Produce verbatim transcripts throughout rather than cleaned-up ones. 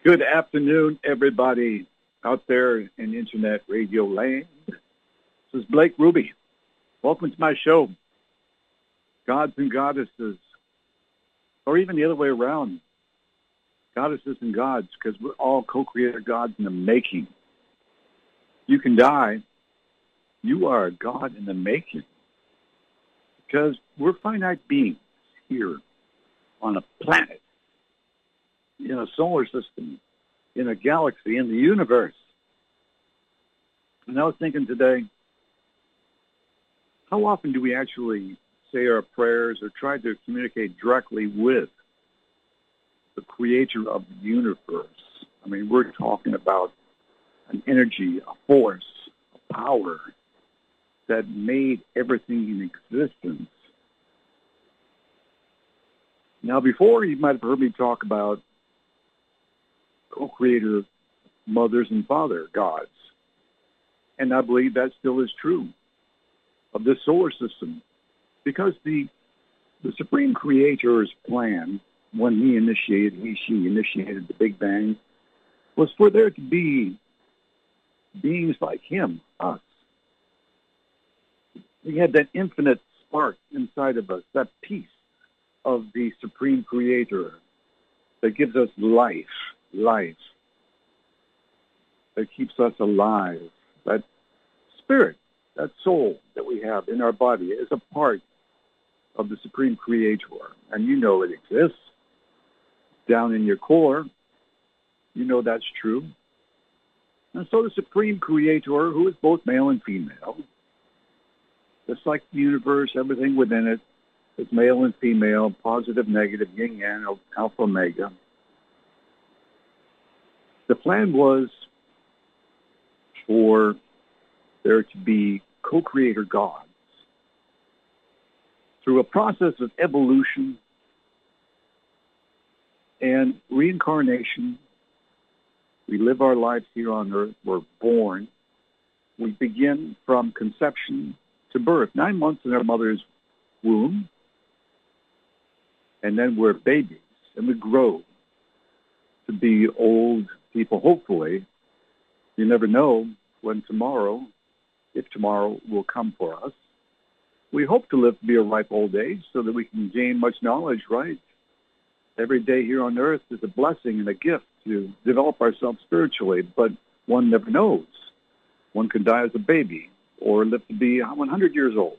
Good afternoon, everybody out there in Internet Radio land. This is Blake Ruby. Welcome to my show, Gods and Goddesses, or even the other way around, Goddesses and Gods, because we're all co-creator gods in the making. You can die. You are a god in the making, because we're finite beings here on a planet, in a solar system, in a galaxy, in the universe. And I was thinking today, how often do we actually say our prayers or try to communicate directly with the creator of the universe? I mean, we're talking about an energy, a force, a power that made everything in existence. Now, before, you might have heard me talk about co-creator mothers and father gods. And I believe that still is true of this solar system, because the the Supreme Creator's plan, when he initiated, he, she initiated the Big Bang, was for there to be beings like him, us. We had that infinite spark inside of us, that piece of the Supreme Creator that gives us life, life, that keeps us alive. That spirit, that soul that we have in our body is a part of the Supreme Creator. And you know it exists down in your core. You know that's true. And so the Supreme Creator, who is both male and female, just like the universe, everything within it is male and female, positive, negative, yin, yang, alpha, omega. The plan was for there to be co-creator gods. Through a process of evolution and reincarnation, we live our lives here on earth. We're born. We begin from conception to birth, nine months in our mother's womb, and then we're babies, and we grow to be old people, hopefully. You never know when tomorrow, if tomorrow will come for us. We hope to live to be a ripe old age so that we can gain much knowledge, right? Every day here on earth is a blessing and a gift to develop ourselves spiritually, but one never knows. One can die as a baby or live to be one hundred years old.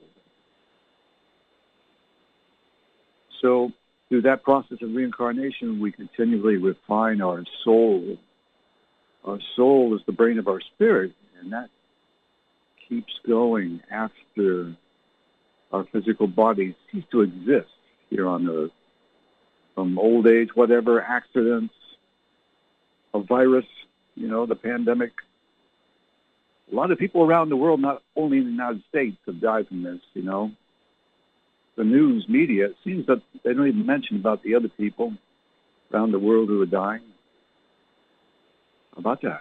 So through that process of reincarnation, we continually refine our soul. Our soul is the brain of our spirit, and that keeps going after our physical bodies cease to exist here on earth. From old age, whatever, accidents, a virus, you know, the pandemic. A lot of people around the world, not only in the United States, have died from this, you know. The news media, it seems that they don't even mention about the other people around the world who are dying. How about that?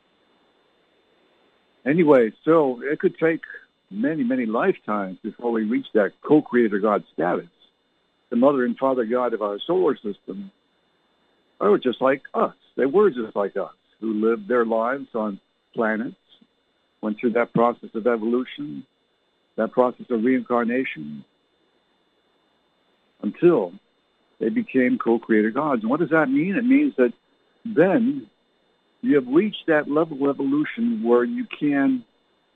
Anyway, so it could take many, many lifetimes before we reach that co-creator God status. The mother and father God of our solar system are just like us. They were just like us, who lived their lives on planets, went through that process of evolution, that process of reincarnation, until they became co-creator gods. And what does that mean? It means that then you have reached that level of evolution where you can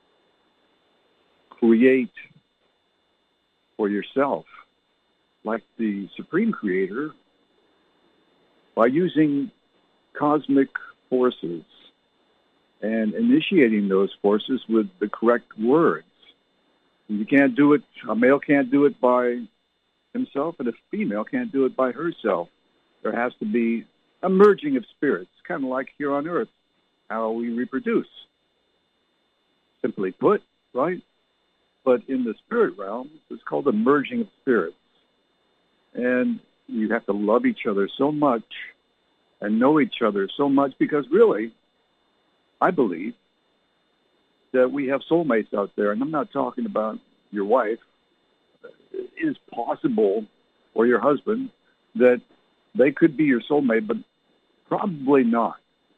create for yourself, like the Supreme Creator, by using cosmic forces and initiating those forces with the correct words. You can't do it, a male can't do it by himself, and a female can't do it by herself. There has to be a merging of spirits, kind of like here on earth, how we reproduce. Simply put, right? But in the spirit realm, it's called the merging of spirits. And you have to love each other so much and know each other so much, because really, I believe that we have soulmates out there, and I'm not talking about your wife. It is possible, or your husband, that they could be your soulmate, but Probably not.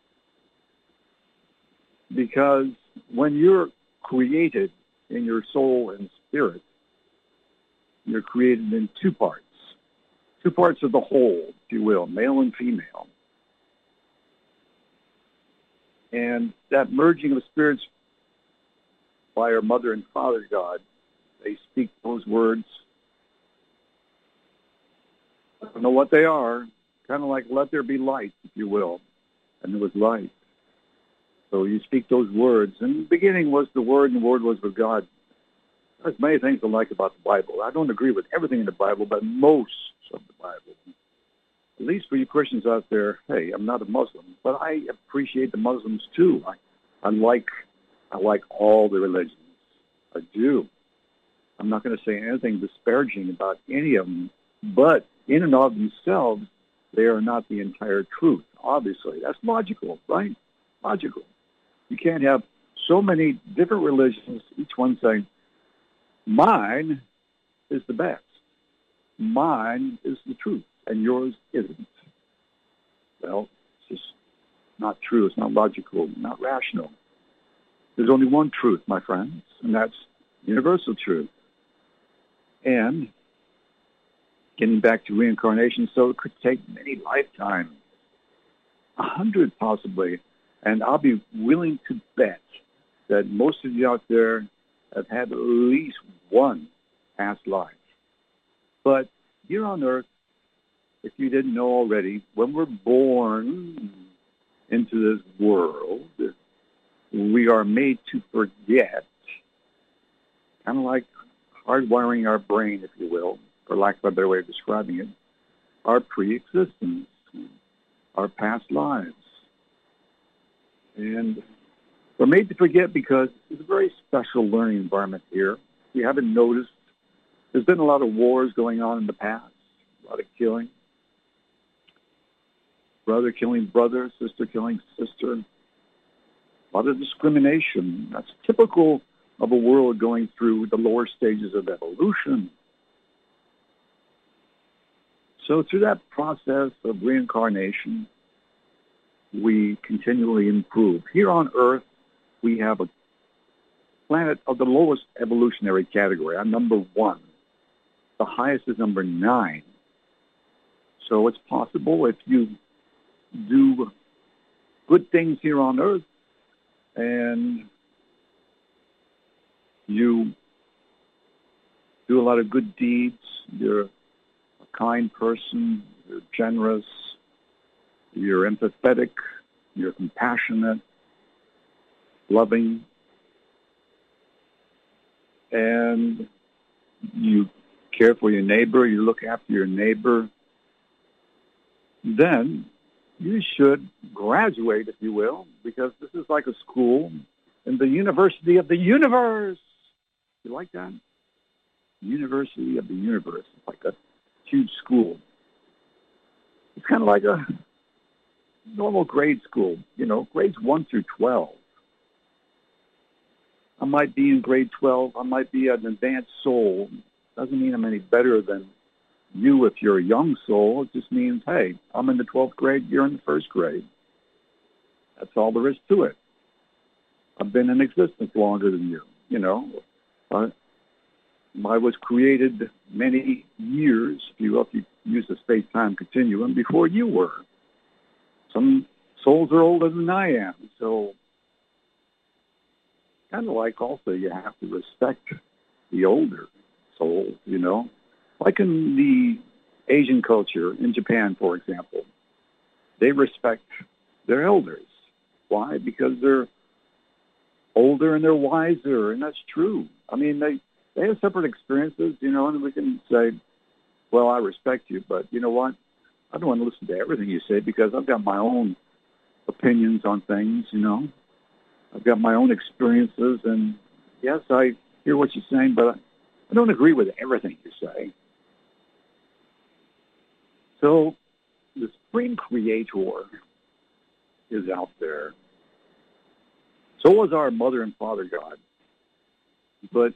Because when you're created in your soul and spirit, you're created in two parts. Two parts of the whole, if you will, male and female. And that merging of spirits by our mother and father God, they speak those words. I don't know what they are. Kind of like, let there be light, if you will. And there was light. So you speak those words. And the beginning was the Word, and the Word was with God. There's many things I like about the Bible. I don't agree with everything in the Bible, but most of the Bible. At least for you Christians out there, hey, I'm not a Muslim, but I appreciate the Muslims too. I, I like, I like all the religions. I do. I'm not going to say anything disparaging about any of them, but in and of themselves, they are not the entire truth. Obviously, that's logical, right? Logical. You can't have so many different religions, each one saying, mine is the best. Mine is the truth, and yours isn't. Well, it's just not true. It's not logical, not rational. There's only one truth, my friends, and that's universal truth. And getting back to reincarnation, so it could take many lifetimes, a hundred possibly, and I'll be willing to bet that most of you out there have had at least one past life. But here on earth, if you didn't know already, when we're born into this world, we are made to forget, kind of like hardwiring our brain, if you will, for lack of a better way of describing it, our pre-existence, our past lives. And we're made to forget because it's a very special learning environment here. If you haven't noticed, there's been a lot of wars going on in the past, a lot of killing. Brother killing brother, sister killing sister. A lot of discrimination. That's typical of a world going through the lower stages of evolution. So through that process of reincarnation, we continually improve. Here on Earth, we have a planet of the lowest evolutionary category. I'm number one. The highest is number nine. So it's possible if you do good things here on Earth and you do a lot of good deeds, you're a kind person, you're generous, you're empathetic, you're compassionate, loving, and you care for your neighbor, you look after your neighbor, then you should graduate, if you will, because this is like a school in the University of the Universe. You like that? University of the Universe. It's like a huge school. It's kind of like a normal grade school, you know, grades one through twelve. I might be in grade twelve. I might be an advanced soul. Doesn't mean I'm any better than you if you're a young soul. It just means, hey, I'm in the twelfth grade, you're in the first grade. That's all there is to it. I've been in existence longer than you, you know. Uh, I was created many years, if you, if you use the space-time continuum, before you were. Some souls are older than I am, so kind of like also you have to respect the older souls, you know. Like in the Asian culture, in Japan, for example, they respect their elders. Why? Because they're older and they're wiser, and that's true. I mean, they, they have separate experiences, you know, and we can say, well, I respect you, but you know what? I don't want to listen to everything you say because I've got my own opinions on things, you know. I've got my own experiences, and yes, I hear what you're saying, but I don't agree with everything you say. So the Supreme Creator is out there. So was our Mother and Father God. But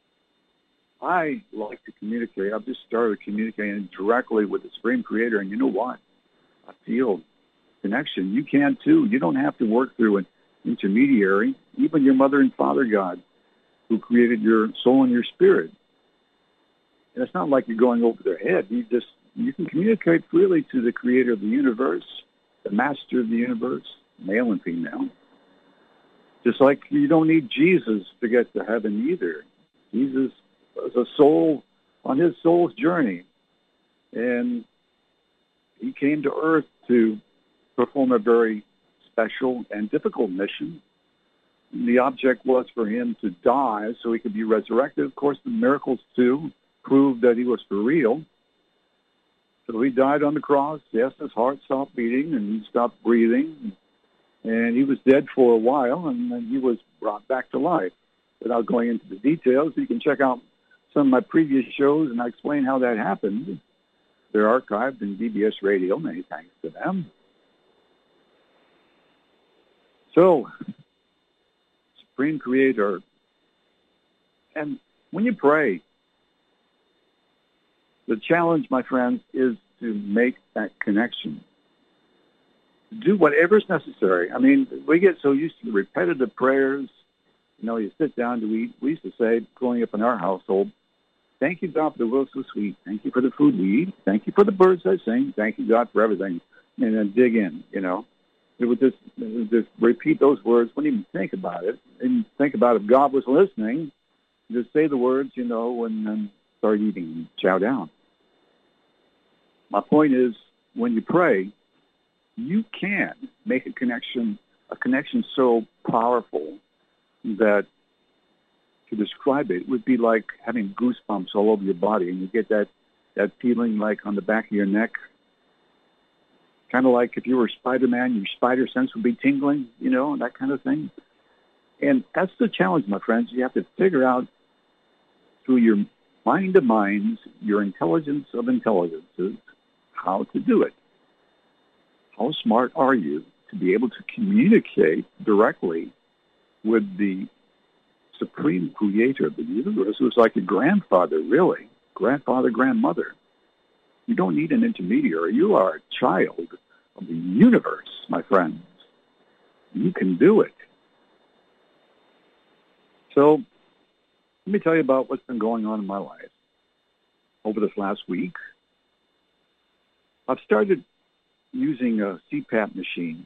I like to communicate. I've just started communicating directly with the Supreme Creator, and you know what? I feel connection, you can too. You don't have to work through an intermediary, even your mother and father God, who created your soul and your spirit. And it's not like you're going over their head. You just you can communicate freely to the creator of the universe, the master of the universe, male and female. Just like you don't need Jesus to get to heaven either. Jesus was a soul on his soul's journey. And he came to earth to perform a very special and difficult mission. And the object was for him to die so he could be resurrected. Of course, the miracles, too, proved that he was for real. So he died on the cross. Yes, his heart stopped beating and he stopped breathing. And he was dead for a while, and then he was brought back to life. Without going into the details, you can check out some of my previous shows, and I explain how that happened. They're archived in B B S Radio. Many thanks to them. So, Supreme Creator. And when you pray, the challenge, my friends, is to make that connection. Do whatever is necessary. I mean, we get so used to the repetitive prayers. You know, you sit down to eat. We used to say, growing up in our household, thank you, God, for the world so sweet. Thank you for the food we eat. Thank you for the birds I sing. Thank you, God, for everything. And then dig in, you know. It would just, it would just repeat those words. Wouldn't even think about it. And think about if God was listening, just say the words, you know, and then start eating and chow down. My point is, when you pray, you can make a connection, a connection so powerful that to describe it, it would be like having goosebumps all over your body, and you get that, that feeling like on the back of your neck, kind of like if you were Spider-Man, your spider sense would be tingling, you know, that kind of thing. And that's the challenge, my friends. You have to figure out through your mind of minds, your intelligence of intelligences, how to do it. How smart are you to be able to communicate directly with the supreme creator of the universe, who's like a grandfather, really, grandfather, grandmother? You don't need an intermediary. You are a child of the universe, my friends. You can do it. So let me tell you about what's been going on in my life over this last week. I've started using a C PAP machine,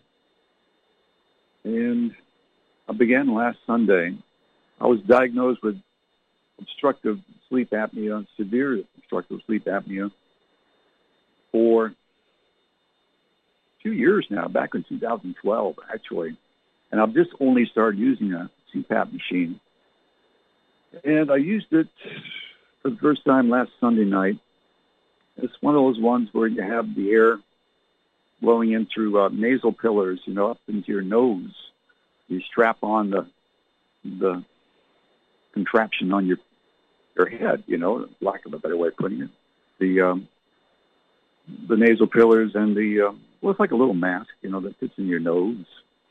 and I began last Sunday. I was diagnosed with obstructive sleep apnea, severe obstructive sleep apnea, for two years now, back in two thousand twelve, actually. And I've just only started using a C PAP machine. And I used it for the first time last Sunday night. It's one of those ones where you have the air blowing in through uh, nasal pillars, you know, up into your nose. You strap on the the contraption on your your head, you know, lack of a better way of putting it. The um, the nasal pillars and the, uh, well, it's like a little mask, you know, that fits in your nose.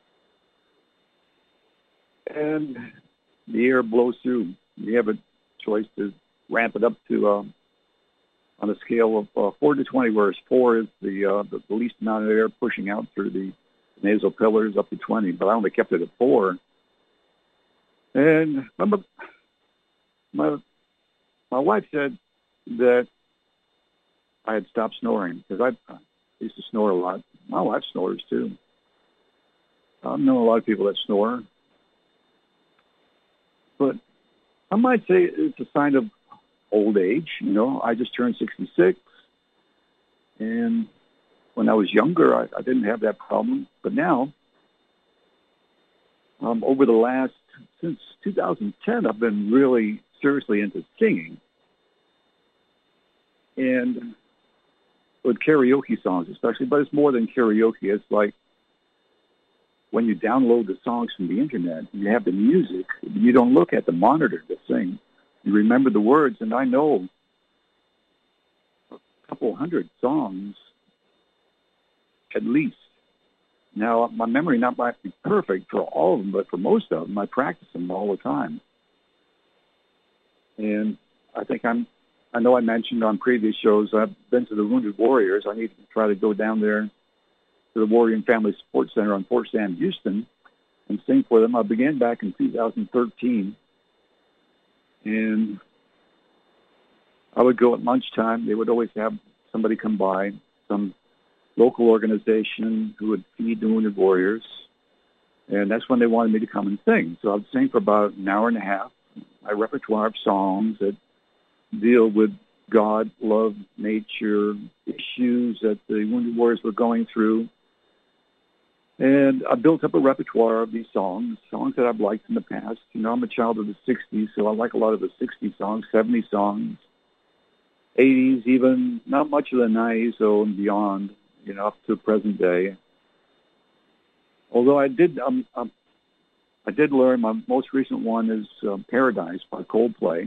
And the air blows through. You have a choice to ramp it up to, um, on a scale of uh, four to twenty, whereas four is the, uh, the the least amount of air pushing out through the nasal pillars, up to twenty. But I only kept it at four. And my my, my wife said that I had stopped snoring, because I, I used to snore a lot. My wife snores too. I know a lot of people that snore. But I might say it's a sign of old age. You know, I just turned sixty-six. And when I was younger, I, I didn't have that problem. But now, um, over the last, since two thousand ten, I've been really seriously into singing. And with karaoke songs especially, but it's more than karaoke. It's like when you download the songs from the internet, you have the music, you don't look at the monitor to sing. You remember the words, and I know a couple hundred songs at least. Now, my memory not might be perfect for all of them, but for most of them, I practice them all the time. And I think I'm, I know I mentioned on previous shows, I've been to the Wounded Warriors. I need to try to go down there to the Warrior and Family Support Center on Fort Sam, Houston, and sing for them. I began back in two thousand thirteen, and I would go at lunchtime. They would always have somebody come by, some local organization who would feed the wounded warriors, and that's when they wanted me to come and sing. So I would sing for about an hour and a half, my repertoire of songs that deal with God, love, nature, issues that the wounded warriors were going through. And I built up a repertoire of these songs, songs that I've liked in the past. You know, I'm a child of the sixties, so I like a lot of the sixties songs, seventies songs, eighties even, not much of the nineties, though, and beyond, you know, up to present day. Although I did, um, um, I did learn, my most recent one is um, Paradise by Coldplay.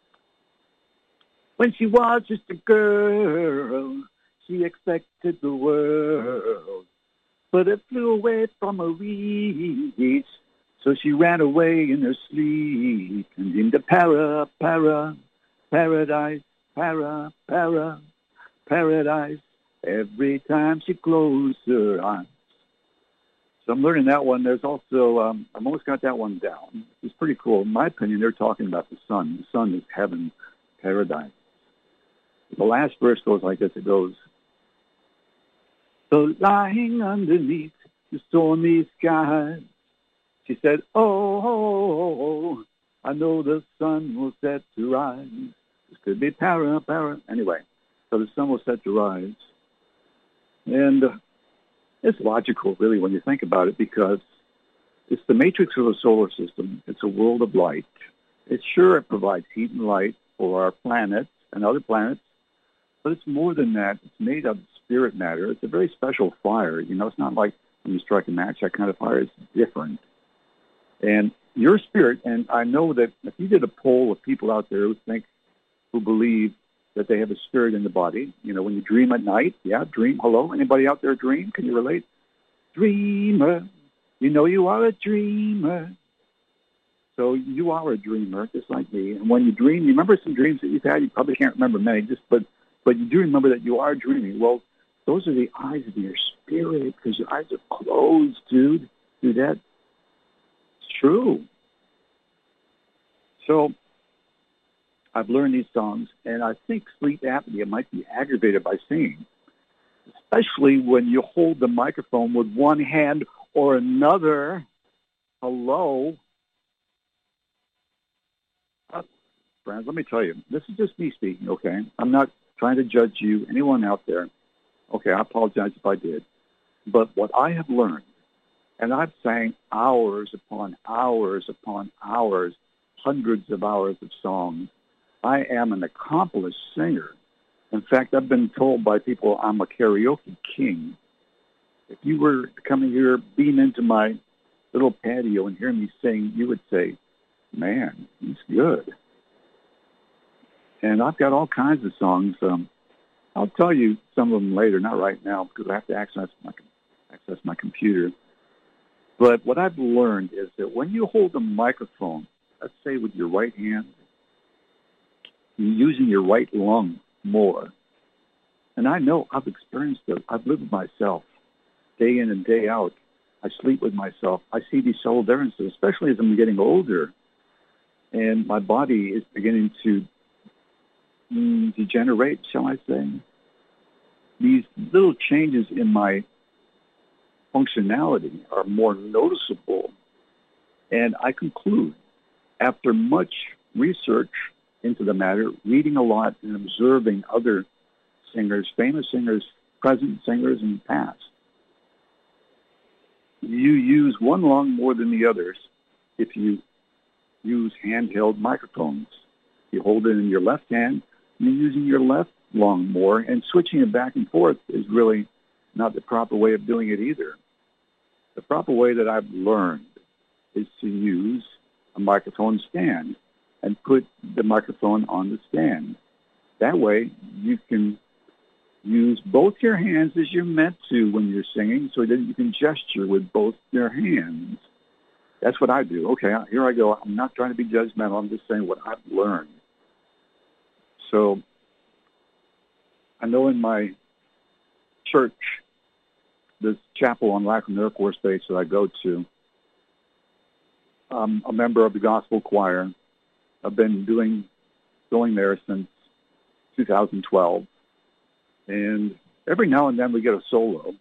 When she was just a girl, she expected the world, but it flew away from her reach. So she ran away in her sleep and into para, para, paradise, para, para, paradise. Every time she closed her eyes. So I'm learning that one. There's also, um, I've almost got that one down. It's pretty cool. In my opinion, they're talking about the sun. The sun is heaven, paradise. The last verse goes like this. It goes, so lying underneath the stormy skies, she said, oh, I know the sun will set to rise. This could be para, para. Anyway, so the sun will set to rise. And uh, it's logical, really, when you think about it, because it's the matrix of the solar system. It's a world of light. It's sure it provides heat and light for our planet and other planets, but it's more than that. It's made of spirit matter. It's a very special fire. You know, it's not like when you strike a match, that kind of fire is different. And your spirit, and I know that if you did a poll of people out there who think, who believe that they have a spirit in the body, you know, when you dream at night, yeah, dream, hello, anybody out there dream? Can you relate? Dreamer, you know you are a dreamer. So you are a dreamer, just like me. And when you dream, you remember some dreams that you've had? You probably can't remember many, just but but you do remember that you are dreaming. Well, those are the eyes of your spirit, because your eyes are closed, dude. Do that. It's true. So I've learned these songs, and I think sleep apnea might be aggravated by singing, especially when you hold the microphone with one hand or another. Hello? Uh, friends, let me tell you, this is just me speaking, okay? I'm not trying to judge you, anyone out there. Okay, I apologize if I did. But what I have learned, and I've sang hours upon hours upon hours, hundreds of hours of songs. I am an accomplished singer. In fact, I've been told by people I'm a karaoke king. If you were to come in here, beam into my little patio and hear me sing, you would say, man, he's good. And I've got all kinds of songs. Um, I'll tell you some of them later, not right now, because I have to access my, access my computer. But what I've learned is that when you hold a microphone, let's say with your right hand, you're using your right lung more. And I know I've experienced it. I've lived with myself day in and day out. I sleep with myself. I see these subtle differences, especially as I'm getting older. And my body is beginning to mm, degenerate, shall I say. These little changes in my functionality are more noticeable. And I conclude, after much research into the matter, reading a lot and observing other singers, famous singers, present singers, and past, you use one lung more than the others if you use handheld microphones. You hold it in your left hand, you're using your left lung more, and switching it back and forth is really not the proper way of doing it either. The proper way that I've learned is to use a microphone stand and put the microphone on the stand. That way you can use both your hands as you're meant to when you're singing, so that you can gesture with both your hands. That's what I do. Okay, here I go. I'm not trying to be judgmental. I'm just saying what I've learned. So I know in my church, this chapel on Lackland Air Force Base that I go to. I'm a member of the gospel choir. I've been doing going there since two thousand twelve, and every now and then we get a solo.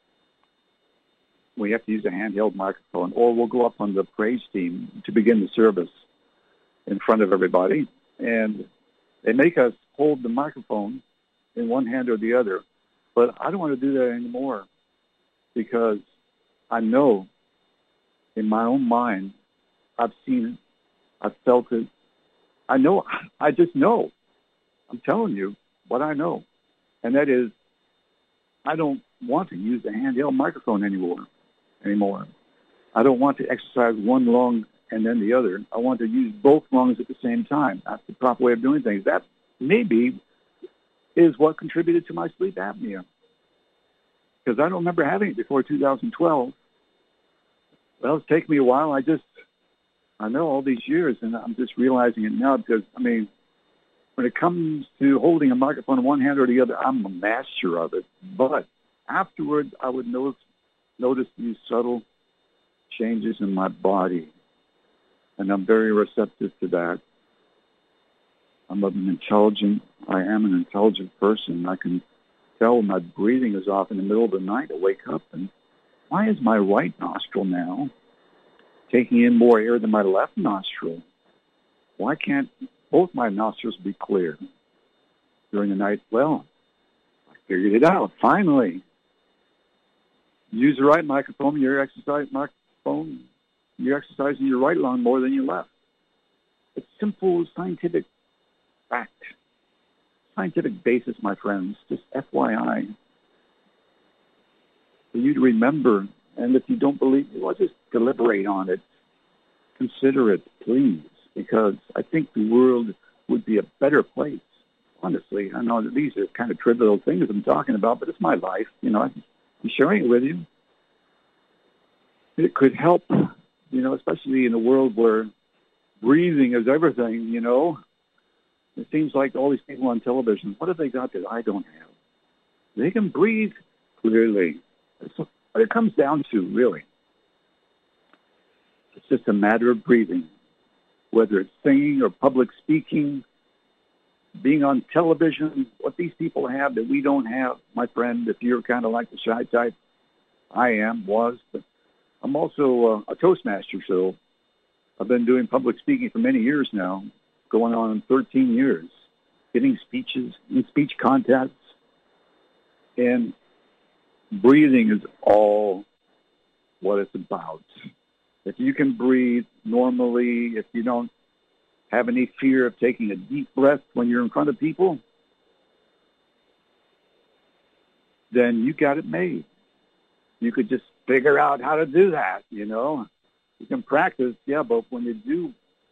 We have to use a handheld microphone, or we'll go up on the praise team to begin the service in front of everybody, and they make us hold the microphone in one hand or the other. But I don't want to do that anymore because I know in my own mind, I've seen it, I've felt it. I know, I just know. I'm telling you what I know, and that is I don't want to use a handheld microphone anymore. anymore. I don't want to exercise one lung and then the other. I want to use both lungs at the same time. That's the proper way of doing things. That maybe is what contributed to my sleep apnea, because I don't remember having it before two thousand twelve. Well, it's taken me a while. I just, I know all these years, and I'm just realizing it now because, I mean, when it comes to holding a microphone in one hand or the other, I'm a master of it. But afterwards, I would notice notice these subtle changes in my body, and I'm very receptive to that. I'm an intelligent, I am an intelligent person. I can tell when my breathing is off in the middle of the night. I wake up, and why is my right nostril now taking in more air than my left nostril? Why can't both my nostrils be clear during the night? Well, I figured it out, finally. Use the right microphone, your exercise microphone, you're exercising your right lung more than your left. It's simple scientific fact. Scientific basis, my friends, just F Y I. For you to remember, and if you don't believe, well, just deliberate on it. Consider it, please, because I think the world would be a better place. Honestly, I know that these are kind of trivial things I'm talking about, but it's my life, you know. I'm sharing it with you. It could help, you know, especially in a world where breathing is everything, you know. It seems like all these people on television, what have they got that I don't have? They can breathe clearly. That's what it comes down to, really. It's just a matter of breathing, whether it's singing or public speaking, being on television, what these people have that we don't have, my friend, if you're kind of like the shy type, I am, was. But I'm also uh, a Toastmaster, so I've been doing public speaking for many years now, going on thirteen years, giving speeches and speech contests. And breathing is all what it's about. If you can breathe normally, if you don't have any fear of taking a deep breath when you're in front of people, then you got it made. You could just figure out how to do that, you know. You can practice, yeah, but when you do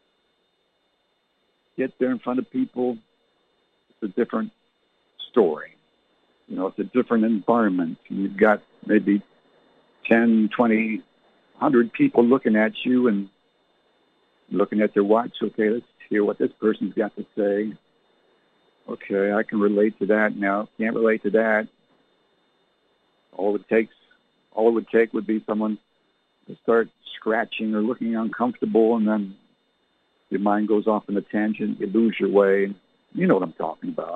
get there in front of people, it's a different story. You know, it's a different environment. You've got maybe ten, twenty, one hundred people looking at you and looking at their watch. Okay, let's hear what this person's got to say. Okay, I can relate to that now. Can't relate to that. All it takes, all it would take would be someone to start scratching or looking uncomfortable, and then your mind goes off on a tangent. You lose your way. You know what I'm talking about.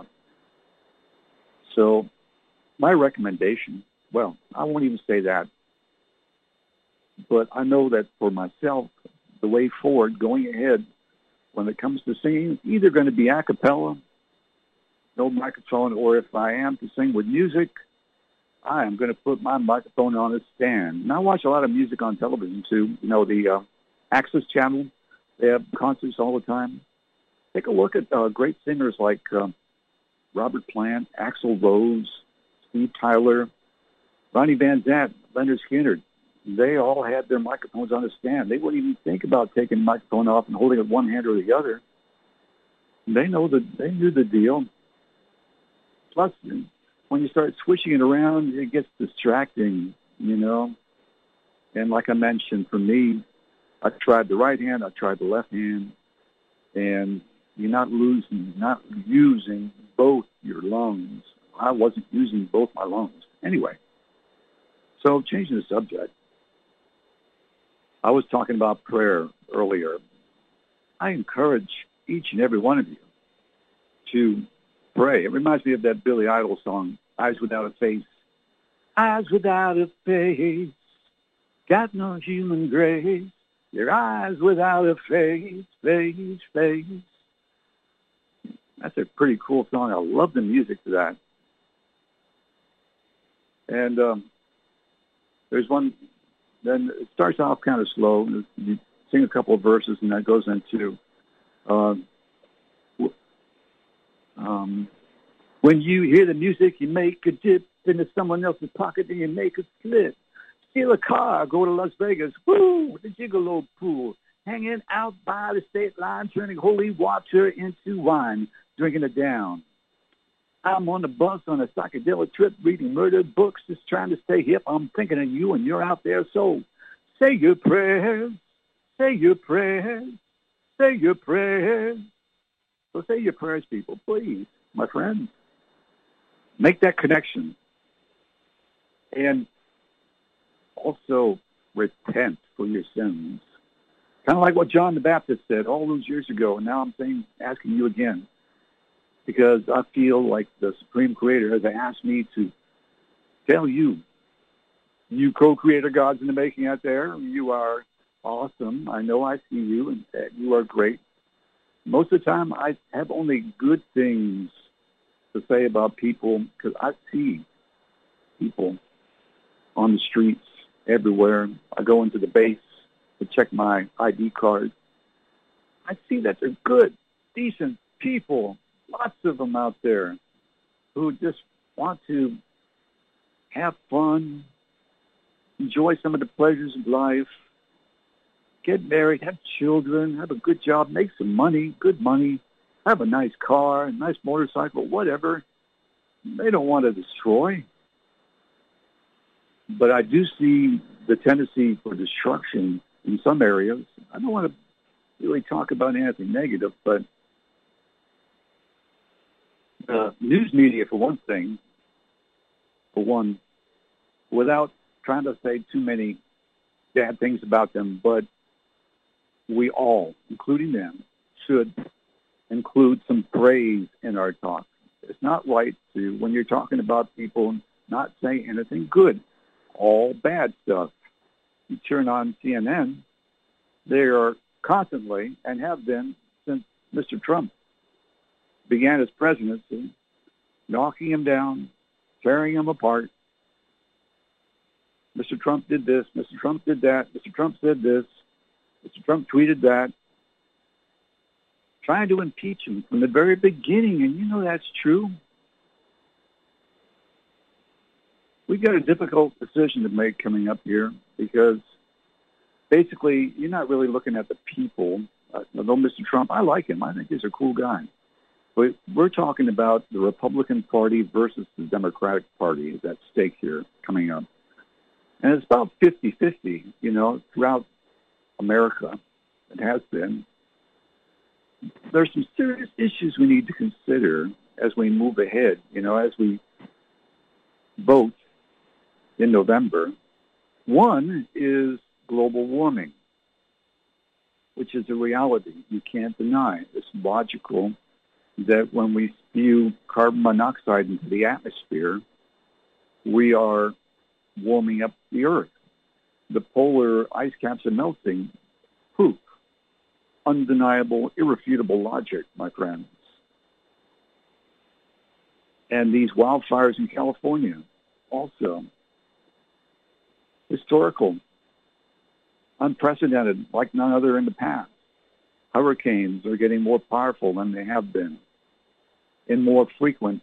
So my recommendation, well, I won't even say that, but I know that for myself, the way forward, going ahead, when it comes to singing, it's either going to be a cappella, no microphone, or if I am to sing with music, I am going to put my microphone on a stand. And I watch a lot of music on television, too. You know, the uh, Access Channel, they have concerts all the time. Take a look at uh, great singers like uh, Robert Plant, Axl Rose, Steve Tyler, Ronnie Van Zant, Leonard Skinner. They all had their microphones on a stand. They wouldn't even think about taking the microphone off and holding it with one hand or the other. They know the, they knew the deal. Plus, when you start switching it around, it gets distracting, you know. And like I mentioned, for me, I tried the right hand, I tried the left hand, and you're not losing, not using both your lungs. I wasn't using both my lungs. Anyway, So changing the subject, I was talking about prayer earlier. I encourage each and every one of you to pray. It reminds me of that Billy Idol song, Eyes Without a Face. Eyes without a face, got no human grace. Your eyes without a face, face, face. That's a pretty cool song. I love the music to that. And um, there's one, then it starts off kind of slow. You sing a couple of verses, and that goes into, uh, um, when you hear the music, you make a dip into someone else's pocket, and you make a slip. Steal a car, go to Las Vegas, woo, the gigolo pool, hanging out by the state line, turning holy water into wine, drinking it down. I'm on the bus on a psychedelic trip, reading murder books, just trying to stay hip. I'm thinking of you, and you're out there, so say your prayers, say your prayers, say your prayers. So say your prayers, people, please, my friends. Make that connection. And also repent for your sins. Kind of like what John the Baptist said all those years ago, and now I'm saying, asking you again, because I feel like the Supreme Creator has asked me to tell you, you co-creator gods in the making out there, you are awesome. I know I see you, and you are great. Most of the time, I have only good things to say about people, because I see people on the streets everywhere. I go into the base to check my I D card. I see that they're good, decent people, lots of them out there who just want to have fun, enjoy some of the pleasures of life, get married, have children, have a good job, make some money, good money, have a nice car, a nice motorcycle, whatever. They don't want to destroy. But I do see the tendency for destruction in some areas. I don't want to really talk about anything negative, but the news media, for one thing, for one, without trying to say too many bad things about them, but we all, including them, should include some praise in our talk. It's not right to, when you're talking about people, not say anything good. All bad stuff. You turn on C N N, they are constantly, and have been since Mister Trump began his presidency, knocking him down, tearing him apart. Mister Trump did this, Mister Trump did that, Mister Trump said this, Mister Trump tweeted that, trying to impeach him from the very beginning, and you know that's true. We've got a difficult decision to make coming up here, because basically you're not really looking at the people. Uh, although Mister Trump, I like him. I think he's a cool guy. But we're talking about the Republican Party versus the Democratic Party is at stake here coming up. And it's about fifty-fifty, you know, throughout America. It has been. There's some serious issues we need to consider as we move ahead, you know, as we vote in November. One is global warming, which is a reality. You can't deny. It's logical that when we spew carbon monoxide into the atmosphere, we are warming up the Earth. The polar ice caps are melting. Proof. Undeniable, irrefutable logic, my friends. And these wildfires in California, also historical, unprecedented, like none other in the past. Hurricanes are getting more powerful than they have been, in more frequent,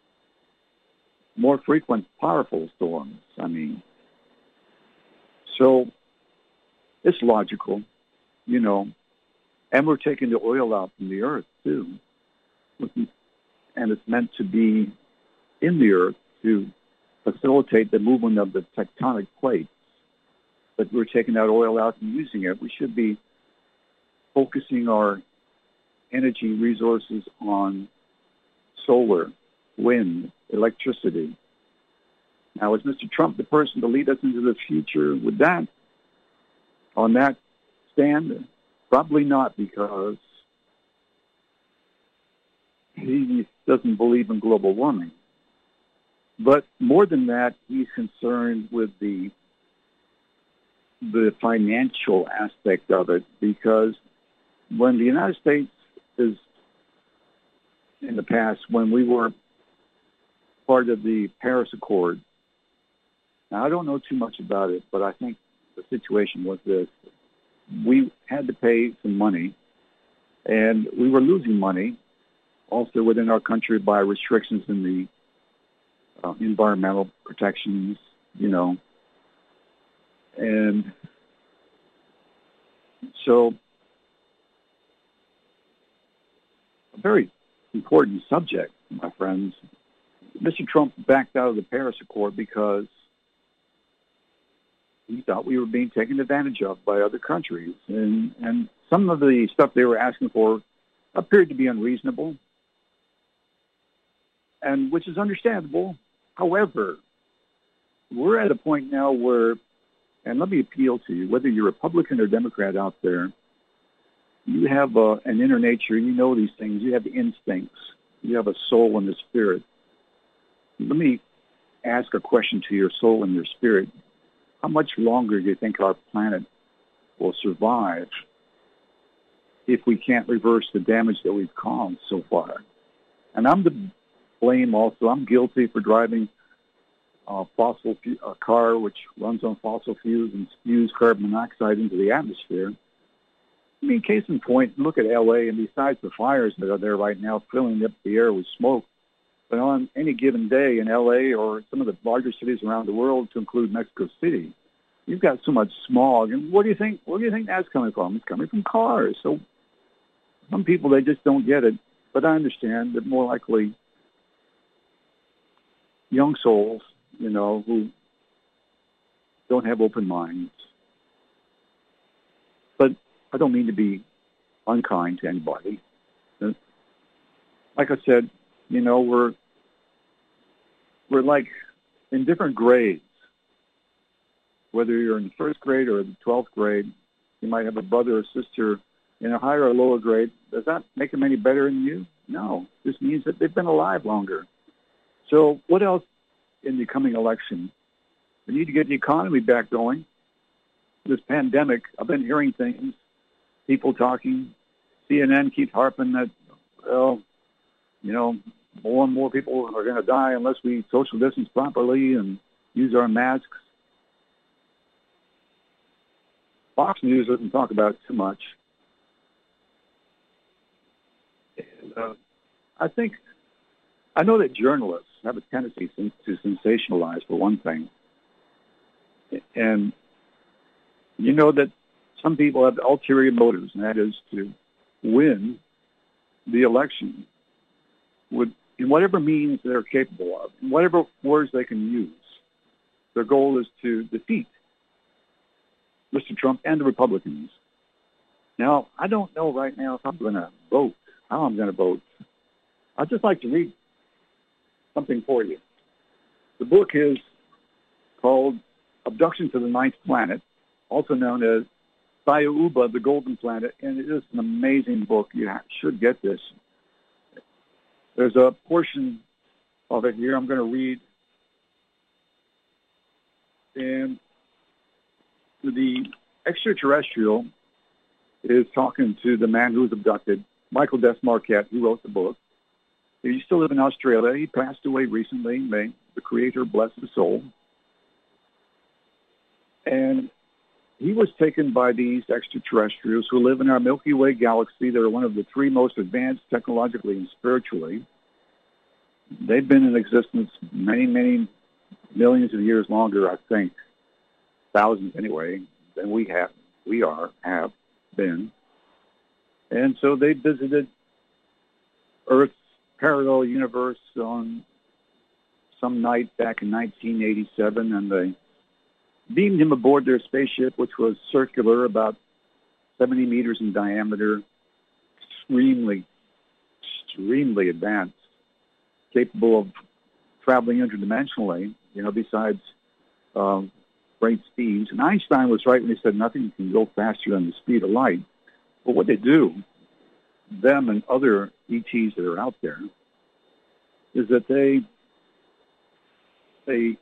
more frequent, powerful storms. I mean, so it's logical, you know, and we're taking the oil out from the earth too, and it's meant to be in the earth to facilitate the movement of the tectonic plates. But we're taking that oil out and using it. We should be focusing our energy resources on solar, wind, electricity. Now, is Mister Trump the person to lead us into the future with that? On that stand? Probably not, because he doesn't believe in global warming. But more than that, he's concerned with the the financial aspect of it, because when the United States is, in the past, when we were part of the Paris Accord, now I don't know too much about it, but I think the situation was this. We had to pay some money, and we were losing money also within our country by restrictions in the uh, environmental protections, you know. And so a very important subject, my friends. Mister Trump backed out of the Paris Accord because he thought we were being taken advantage of by other countries. And, and some of the stuff they were asking for appeared to be unreasonable, and which is understandable. However, we're at a point now where, and let me appeal to you, whether you're Republican or Democrat out there, you have uh, an inner nature, you know these things, you have instincts, you have a soul and a spirit. Let me ask a question to your soul and your spirit. How much longer do you think our planet will survive if we can't reverse the damage that we've caused so far? And I'm to blame also. I'm guilty for driving a fossil fu- a car which runs on fossil fuels and spews carbon monoxide into the atmosphere. I mean, case in point, look at L A, and besides the fires that are there right now filling up the air with smoke, but on any given day in L A or some of the larger cities around the world, to include Mexico City, you've got so much smog. And what do you think? Where do you think that's coming from? It's coming from cars. So some people, they just don't get it. But I understand that more likely young souls, you know, who don't have open minds. But I don't mean to be unkind to anybody. Like I said, you know, we're we're like in different grades. Whether you're in the first grade or the twelfth grade, you might have a brother or sister in a higher or lower grade. Does that make them any better than you? No. This means that they've been alive longer. So what else in the coming election? We need to get the economy back going. This pandemic, I've been hearing things, people talking. C N N keeps harping that, well, you know, more and more people are going to die unless we social distance properly and use our masks. Fox News doesn't talk about it too much. And, uh, I think, I know that journalists have a tendency to sensationalize, for one thing. And you know that some people have ulterior motives, and that is to win the election with in whatever means they're capable of, in whatever words they can use. Their goal is to defeat Mister Trump and the Republicans. Now, I don't know right now if I'm going to vote, how I'm going to vote. I'd just like to read something for you. The book is called Abduction to the Ninth Planet, also known as Sayauba, the Golden Planet, and it is an amazing book. You should get this. There's a portion of it here I'm going to read. And the extraterrestrial is talking to the man who was abducted, Michael Desmarquette, who wrote the book. He used to live in Australia. He passed away recently. May the Creator bless his soul. And he was taken by these extraterrestrials who live in our Milky Way galaxy. They're one of the three most advanced technologically and spiritually. They've been in existence many, many millions of years longer, I think, thousands anyway, than we have, we are, have been. And so they visited Earth's parallel universe on some night back in nineteen eighty-seven, and they beamed him aboard their spaceship, which was circular, about seventy meters in diameter, extremely, extremely advanced, capable of traveling interdimensionally. you know, besides um, great speeds. And Einstein was right when he said nothing can go faster than the speed of light. But what they do, them and other E Ts that are out there, is that they, they,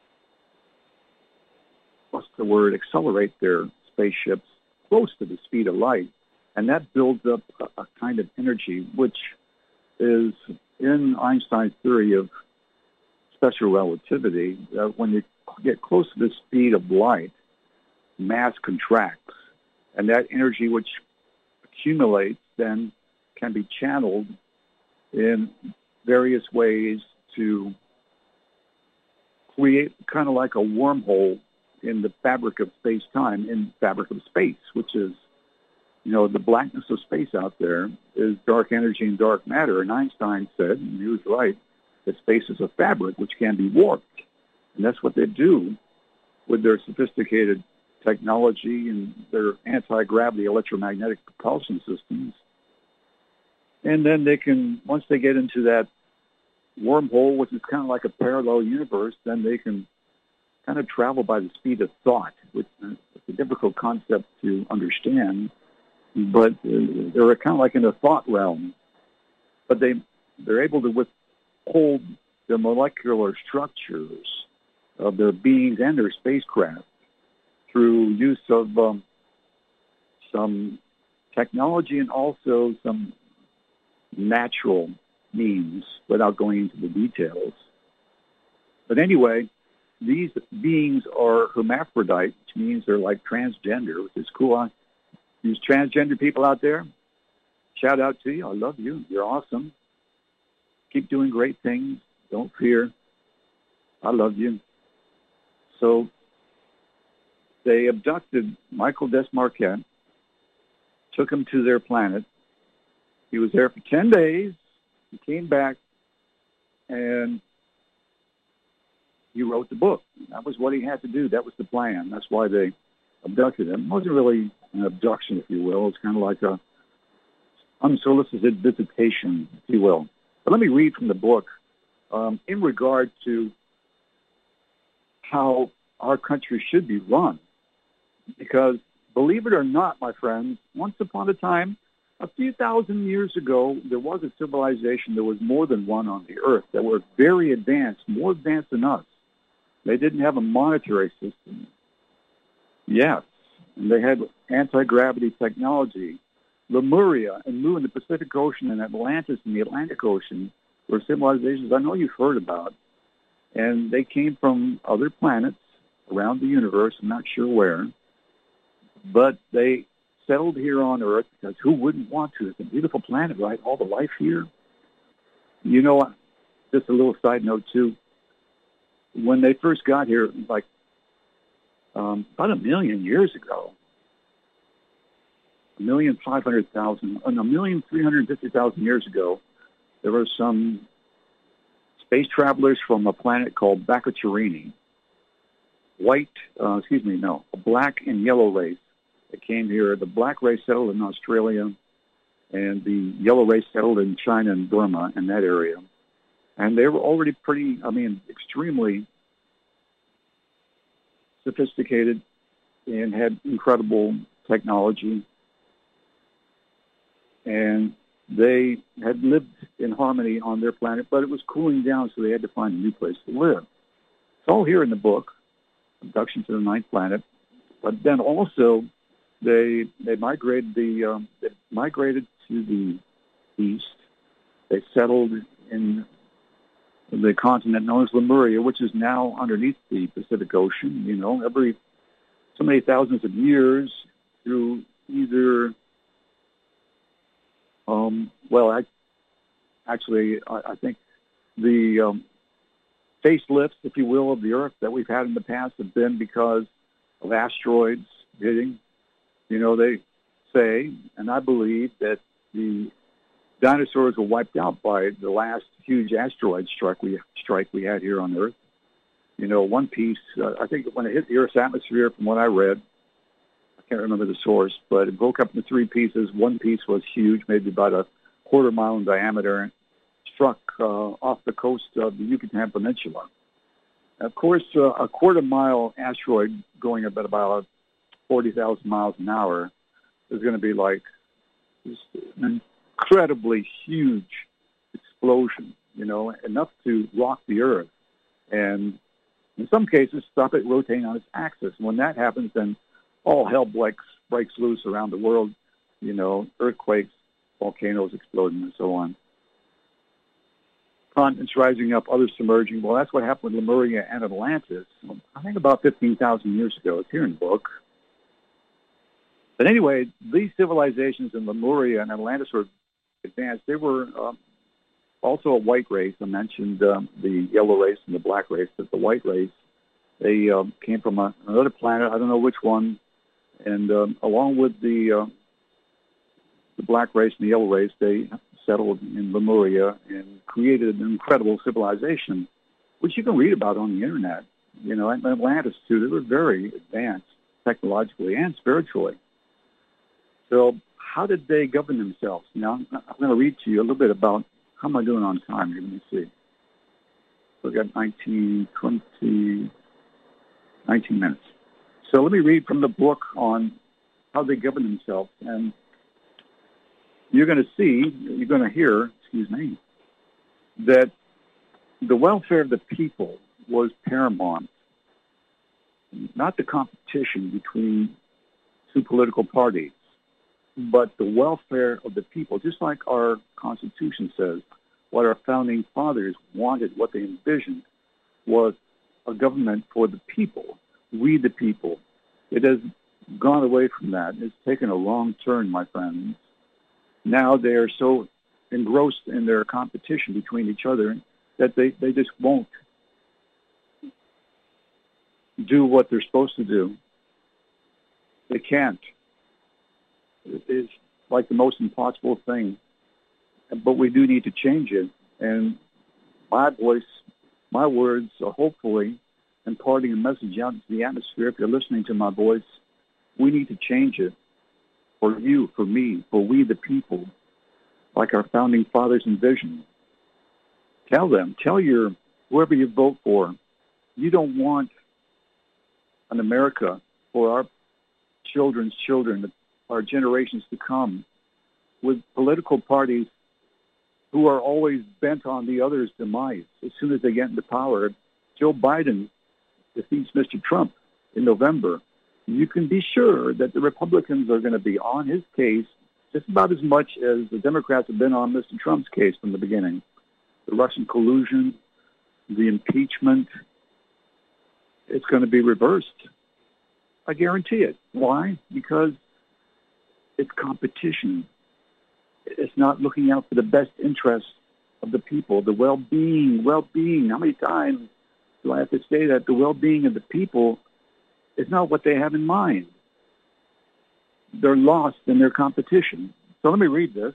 what's the word, accelerate their spaceships close to the speed of light. And that builds up a, a kind of energy, which is in Einstein's theory of special relativity, that when you get close to the speed of light, mass contracts. And that energy which accumulates then can be channeled in various ways to create kind of like a wormhole in the fabric of space-time, in fabric of space, which is, you know, the blackness of space out there is dark energy and dark matter. And Einstein said, and he was right, that space is a fabric which can be warped. And that's what they do with their sophisticated technology and their anti-gravity electromagnetic propulsion systems. And then they can, once they get into that wormhole, which is kind of like a parallel universe, then they can kind of travel by the speed of thought, which is a difficult concept to understand, but they're kind of like in the thought realm. But they, they're able to withhold the molecular structures of their beings and their spacecraft through use of um, some technology and also some natural means without going into the details. But anyway, these beings are hermaphrodite, which means they're like transgender, which is cool. These transgender people out there, shout out to you. I love you. You're awesome. Keep doing great things. Don't fear. I love you. So they abducted Michael Desmarquette, took him to their planet. He was there for ten days. He came back, and he wrote the book. That was what he had to do. That was the plan. That's why they abducted him. It wasn't really an abduction, if you will. It's kind of like a unsolicited visitation, if you will. But let me read from the book um, in regard to how our country should be run. Because believe it or not, my friends, once upon a time, a few thousand years ago, there was a civilization, there was more than one on the earth, that were very advanced, more advanced than us. They didn't have a monetary system. Yes, and they had anti-gravity technology. Lemuria and Mu in the Pacific Ocean and Atlantis in the Atlantic Ocean were civilizations I know you've heard about. And they came from other planets around the universe, I'm not sure where. But they settled here on Earth because who wouldn't want to? It's a beautiful planet, right? All the life here. You know, just a little side note, too. When they first got here, like um, about a million years ago, a million five hundred thousand, a million three hundred fifty thousand years ago, there were some space travelers from a planet called Baccacerini. White, uh, excuse me, no, a black and yellow race that came here. The black race settled in Australia, and the yellow race settled in China and Burma and that area. And they were already pretty, I mean, extremely sophisticated and had incredible technology. And they had lived in harmony on their planet, but it was cooling down, so they had to find a new place to live. It's all here in the book, Abduction to the Ninth Planet. But then also, they they migrated the um, they migrated to the east. They settled in the continent known as Lemuria, which is now underneath the Pacific Ocean. You know, every so many thousands of years through either, um, well, I, actually, I, I think the um, facelifts, if you will, of the Earth that we've had in the past have been because of asteroids hitting. You know, they say, and I believe, that the dinosaurs were wiped out by the last huge asteroid strike we strike we had here on Earth. You know, one piece, uh, I think when it hit the Earth's atmosphere, from what I read, I can't remember the source, but it broke up into three pieces. One piece was huge, maybe about a quarter mile in diameter, and struck uh, off the coast of the Yucatan Peninsula. Of course, uh, a quarter-mile asteroid going about about forty thousand miles an hour is going to be like just an incredibly huge explosion, you know, enough to rock the Earth. And in some cases, stop it rotating on its axis. And when that happens, then all hell breaks, breaks loose around the world, you know, earthquakes, volcanoes exploding, and so on. Continents rising up, others submerging. Well, that's what happened with Lemuria and Atlantis, I think about fifteen thousand years ago. It's here in the book. But anyway, these civilizations in Lemuria and Atlantis were advanced. They were um, also a white race. I mentioned um, the yellow race and the black race, but the white race, they um, came from a, another planet. I don't know which one. And um, along with the uh, the black race and the yellow race, they settled in Lemuria and created an incredible civilization, which you can read about on the internet. You know, and Atlantis, too, they were very advanced technologically and spiritually. So how did they govern themselves? Now, I'm going to read to you a little bit about, how am I doing on time? Let me see. So I've got nineteen, twenty, nineteen minutes. So let me read from the book on how they govern themselves. And you're going to see, you're going to hear, excuse me, that the welfare of the people was paramount, not the competition between two political parties, but the welfare of the people, just like our Constitution says. What our founding fathers wanted, what they envisioned, was a government for the people, we the people. It has gone away from that. It's taken a wrong turn, my friends. Now they are so engrossed in their competition between each other that they, they just won't do what they're supposed to do. They can't. It's like the most impossible thing. But we do need to change it. And my voice, my words are hopefully imparting a message out into the atmosphere. If you're listening to my voice, we need to change it for you, for me, for we the people, like our founding fathers envisioned. Tell them, tell your, whoever you vote for, you don't want an America for our children's children, our generations to come, with political parties who are always bent on the other's demise. As soon as they get into power, Joe Biden defeats Mister Trump in November. You can be sure that the Republicans are going to be on his case just about as much as the Democrats have been on Mister Trump's case from the beginning. The Russian collusion, the impeachment, it's going to be reversed. I guarantee it. Why? Because it's competition. It's not looking out for the best interests of the people, the well-being, well-being. How many times do I have to say that? The well-being of the people is not what they have in mind. They're lost in their competition. So let me read this.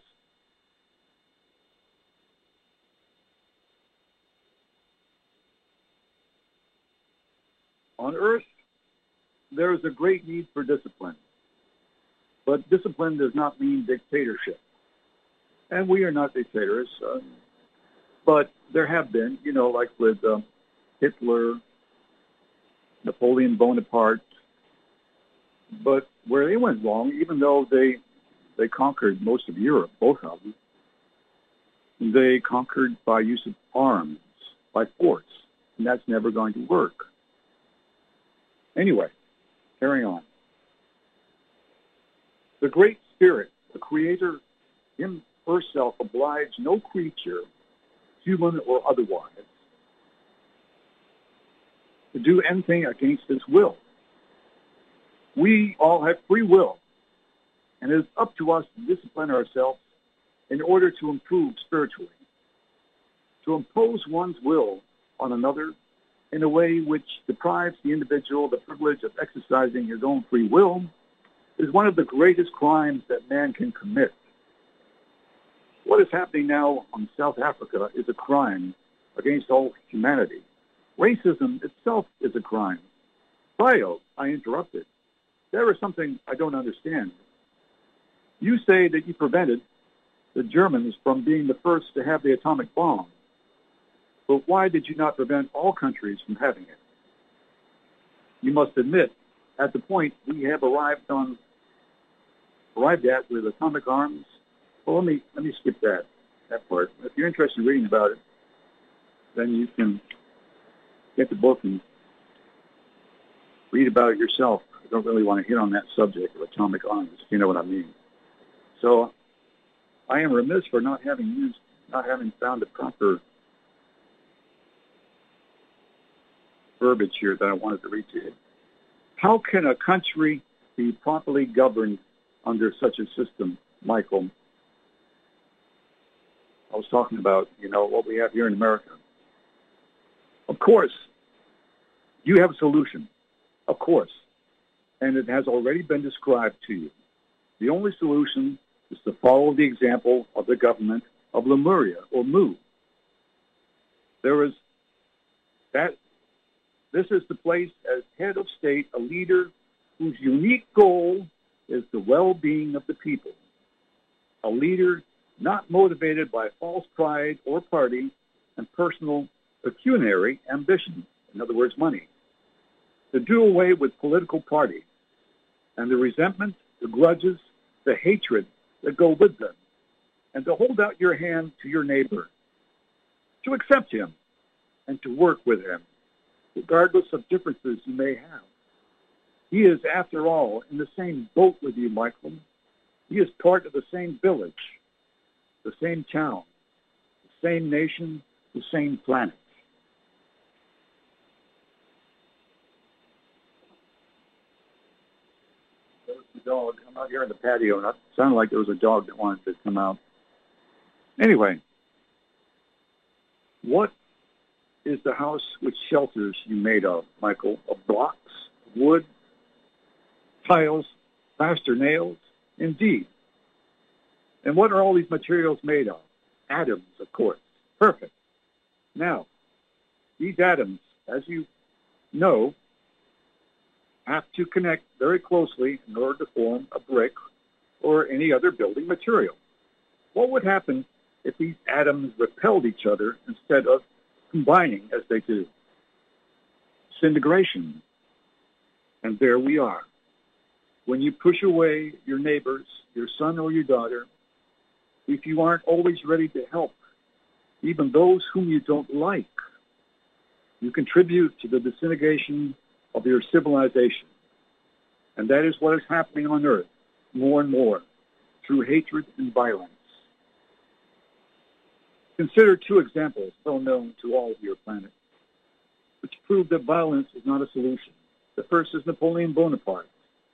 On earth, there is a great need for discipline. But discipline does not mean dictatorship. And we are not dictators. Uh, but there have been, you know, like with uh, Hitler, Napoleon Bonaparte. But where they went wrong, even though they they conquered most of Europe, both of them, they conquered by use of arms, by force. And that's never going to work. Anyway, carrying on. The Great Spirit, the Creator, him herself obliged no creature, human or otherwise, to do anything against his will. We all have free will, and it is up to us to discipline ourselves in order to improve spiritually. To impose one's will on another in a way which deprives the individual the privilege of exercising his own free will is one of the greatest crimes that man can commit. What is happening now on South Africa is a crime against all humanity. Racism itself is a crime. Bio, I interrupted. There is something I don't understand. You say that you prevented the Germans from being the first to have the atomic bomb. But why did you not prevent all countries from having it? You must admit, at the point we have arrived on, arrived at with atomic arms. Well, let me let me skip that that part. If you're interested in reading about it, then you can get the book and read about it yourself. I don't really want to hit on that subject of atomic arms, if you know what I mean. So I am remiss for not having used, not having found a proper verbiage here that I wanted to read to you. How can a country be properly governed under such a system, Michael? I was talking about, you know, what we have here in America. Of course, you have a solution, of course, and it has already been described to you. The only solution is to follow the example of the government of Lemuria, or Mu. There is that. This is the place as head of state, a leader whose unique goal is the well-being of the people. A leader not motivated by false pride or party and personal pecuniary ambition, in other words, money. To do away with political parties and the resentment, the grudges, the hatred that go with them, and to hold out your hand to your neighbor, to accept him and to work with him, regardless of differences you may have. He is, after all, in the same boat with you, Michael. He is part of the same village, the same town, the same nation, the same planet. There was the dog. I'm out here in the patio, and it sounded like there was a dog that wanted to come out. Anyway, what is the house which shelters you made of, Michael? Of blocks, wood, tiles, plaster nails? Indeed. And what are all these materials made of? Atoms, of course. Perfect. Now, these atoms, as you know, have to connect very closely in order to form a brick or any other building material. What would happen if these atoms repelled each other instead of combining as they do? Disintegration. And there we are. When you push away your neighbors, your son or your daughter, if you aren't always ready to help, even those whom you don't like, you contribute to the disintegration of your civilization. And that is what is happening on earth more and more through hatred and violence. Consider two examples well known to all of your planet, which prove that violence is not a solution. The first is Napoleon Bonaparte.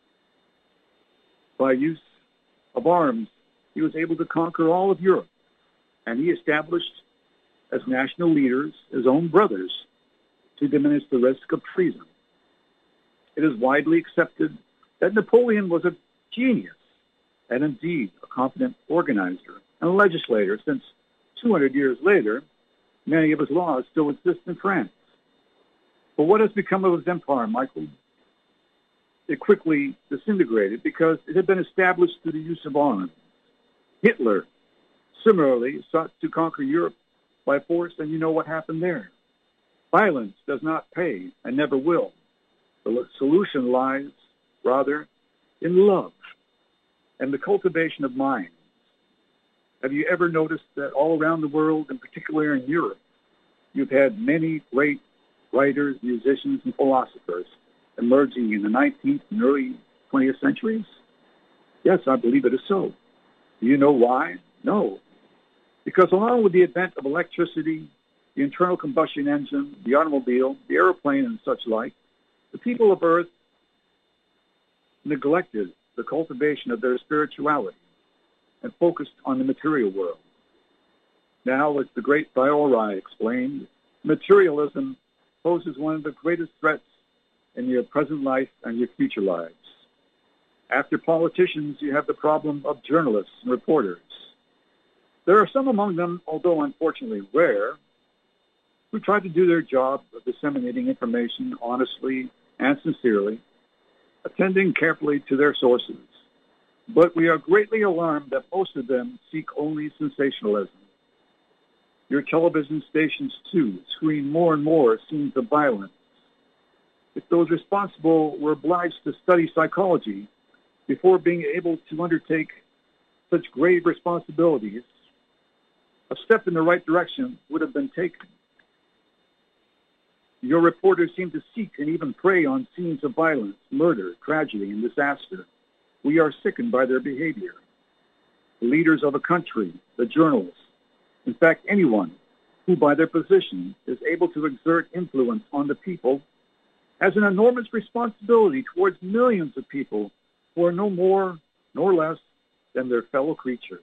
By use of arms, he was able to conquer all of Europe, and he established as national leaders his own brothers to diminish the risk of treason. It is widely accepted that Napoleon was a genius and indeed a competent organizer and legislator, since two hundred years later, many of his laws still exist in France. But what has become of his empire, Michael? It quickly disintegrated because it had been established through the use of arms. Hitler, similarly, sought to conquer Europe by force, and you know what happened there. Violence does not pay and never will. The solution lies, rather, in love and the cultivation of minds. Have you ever noticed that all around the world, and particularly in Europe, you've had many great writers, musicians, and philosophers emerging in the nineteenth and early twentieth centuries? Yes, I believe it is so. Do you know why? No. Because along with the advent of electricity, the internal combustion engine, the automobile, the airplane, and such like, the people of Earth neglected the cultivation of their spirituality and focused on the material world. Now, as the great Biorai explained, materialism poses one of the greatest threats in your present life and your future lives. After politicians, you have the problem of journalists and reporters. There are some among them, although unfortunately rare, who try to do their job of disseminating information honestly and sincerely, attending carefully to their sources. But we are greatly alarmed that most of them seek only sensationalism. Your television stations, too, screen more and more scenes of violence. If those responsible were obliged to study psychology before being able to undertake such grave responsibilities, a step in the right direction would have been taken. Your reporters seem to seek and even prey on scenes of violence, murder, tragedy, and disaster. We are sickened by their behavior. The leaders of a country, the journalists, in fact, anyone who by their position is able to exert influence on the people has an enormous responsibility towards millions of people who are no more nor less than their fellow creatures.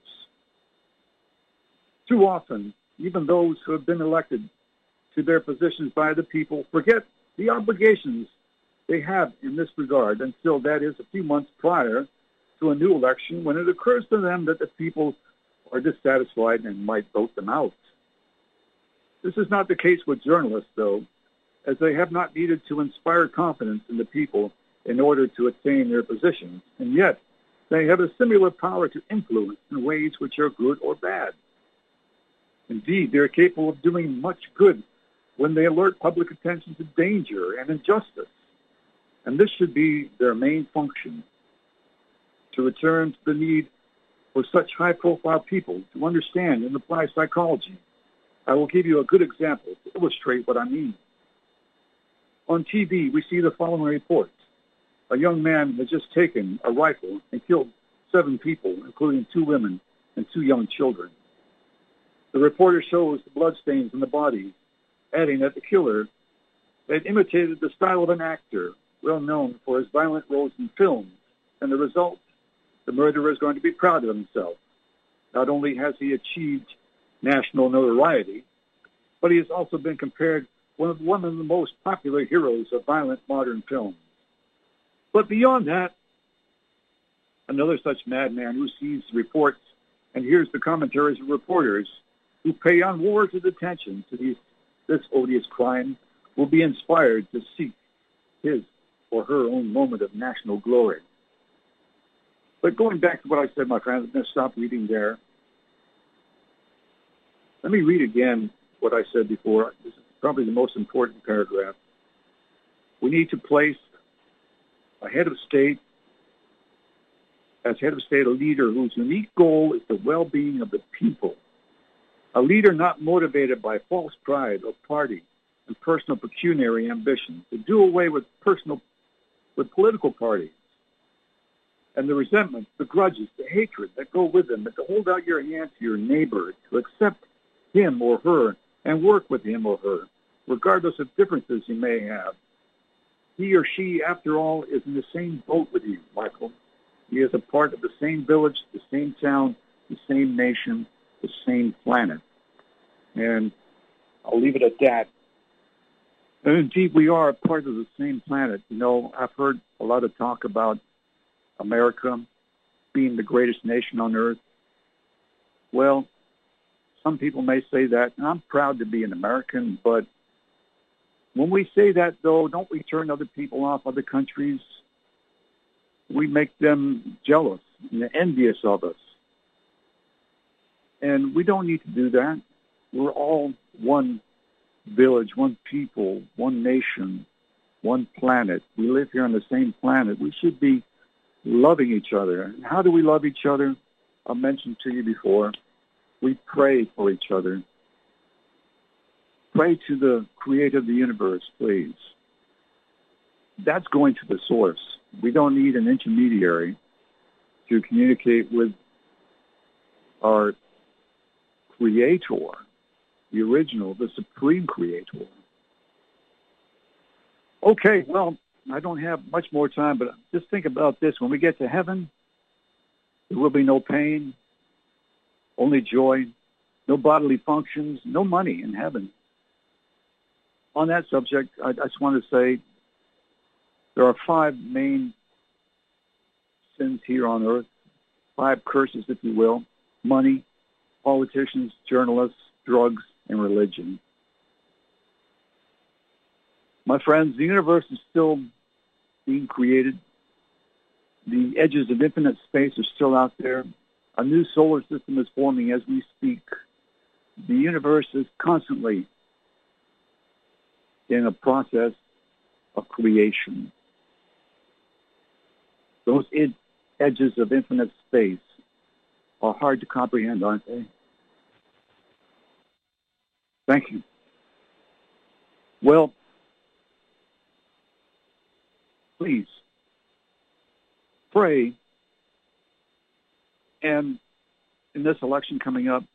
Too often, even those who have been elected to their positions by the people forget the obligations they have in this regard until, that is, a few months prior to a new election, when it occurs to them that the people are dissatisfied and might vote them out. This is not the case with journalists, though, as they have not needed to inspire confidence in the people in order to attain their positions, and yet they have a similar power to influence in ways which are good or bad. Indeed, they are capable of doing much good when they alert public attention to danger and injustice, and this should be their main function. To return to the need for such high-profile people to understand and apply psychology, I will give you a good example to illustrate what I mean. On T V, we see the following report. A young man has just taken a rifle and killed seven people, including two women and two young children. The reporter shows the bloodstains on the bodies, adding that the killer had imitated the style of an actor well known for his violent roles in films, and the result, the murderer is going to be proud of himself. Not only has he achieved national notoriety, but he has also been compared with one of the most popular heroes of violent modern films. But beyond that, another such madman who sees reports and hears the commentaries of reporters who pay unwarranted attention to these, this odious crime will be inspired to seek his or her own moment of national glory. But going back to what I said, my friends, I'm going to stop reading there. Let me read again what I said before. This is probably the most important paragraph. We need to place a head of state, as head of state, a leader whose unique goal is the well-being of the people. A leader not motivated by false pride of party and personal pecuniary ambition, to do away with personal, with political parties and the resentment, the grudges, the hatred that go with them, but to hold out your hand to your neighbor, to accept him or her and work with him or her, regardless of differences you may have. He or she, after all, is in the same boat with you, Michael. He is a part of the same village, the same town, the same nation, the same planet. And I'll leave it at that. And indeed, we are a part of the same planet. You know, I've heard a lot of talk about America being the greatest nation on earth. Well, some people may say that, and I'm proud to be an American, but when we say that, though, don't we turn other people off, other countries? We make them jealous and envious of us. And we don't need to do that. We're all one village, one people, one nation, one planet. We live here on the same planet. We should be loving each other. And how do we love each other? I mentioned to you before, we pray for each other. Pray to the creator of the universe, please. That's going to the source. We don't need an intermediary to communicate with our creator, the original, the supreme creator. Okay, well, I don't have much more time, but just think about this. When we get to heaven, there will be no pain, only joy, no bodily functions, no money in heaven. On that subject, I just want to say there are five main sins here on earth, five curses, if you will: money, politicians, journalists, drugs, and religion. My friends, the universe is still being created. The edges of infinite space are still out there. A new solar system is forming as we speak. the universe is constantly in a process of creation. Those ed- edges of infinite space are hard to comprehend, aren't they? Thank you. Well, please pray, and in this election coming up,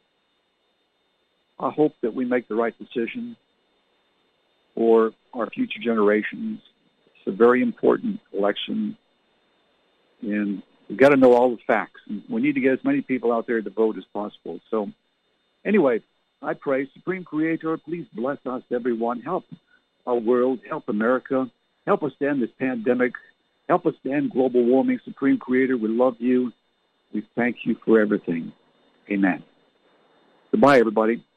I hope that we make the right decision for our future generations. It's a very important election, and we've got to know all the facts. And we need to get as many people out there to vote as possible. So anyway, I pray, Supreme Creator, please bless us, everyone. Help our world, help America, help us to end this pandemic, help us to end global warming. Supreme Creator, we love you. We thank you for everything. Amen. Goodbye, everybody.